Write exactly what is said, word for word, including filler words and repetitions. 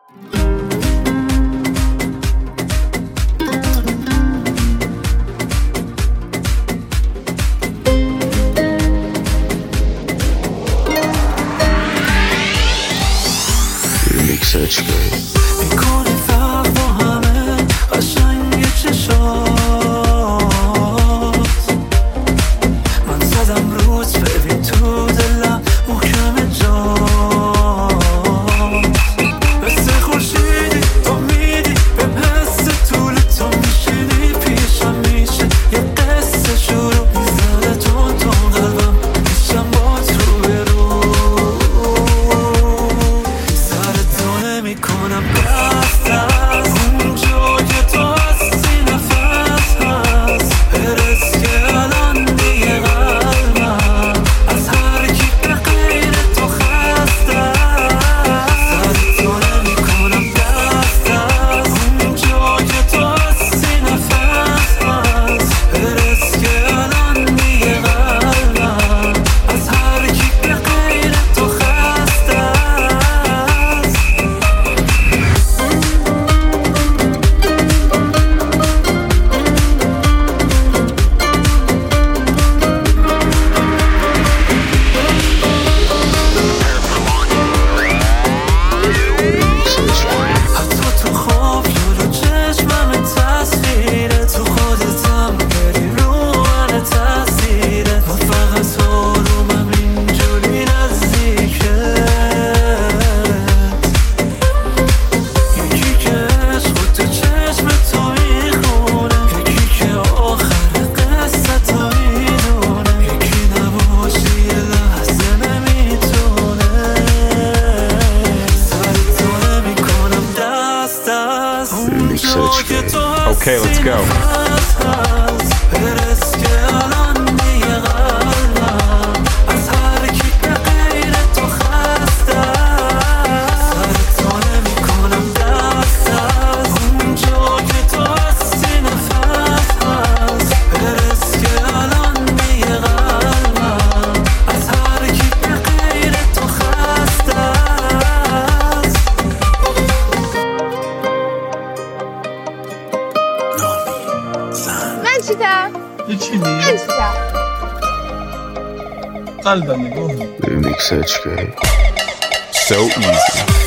میکنی فرق با همه قشنگ چشات، من زدم روز ببین تو دلم محکم جات، مثل خورشیدی تو میدی بهم حس طول تو میشینی پیشم میشه یه قصه شروع میزنه تون تون قلبم میشم با تو برو میکنم دست از اونجا که تو هستی نفس هست برس که الان دیگه قلبم از هر کی به غیر تو خسته سر تو نمیکنم دست از اونجا که تو هستی نفس هست برس که الان دیگه قلبم از هر کی به غیر تو خسته Okay, let's go. چی نیست؟ قلب نگاه Remix H K. So easy.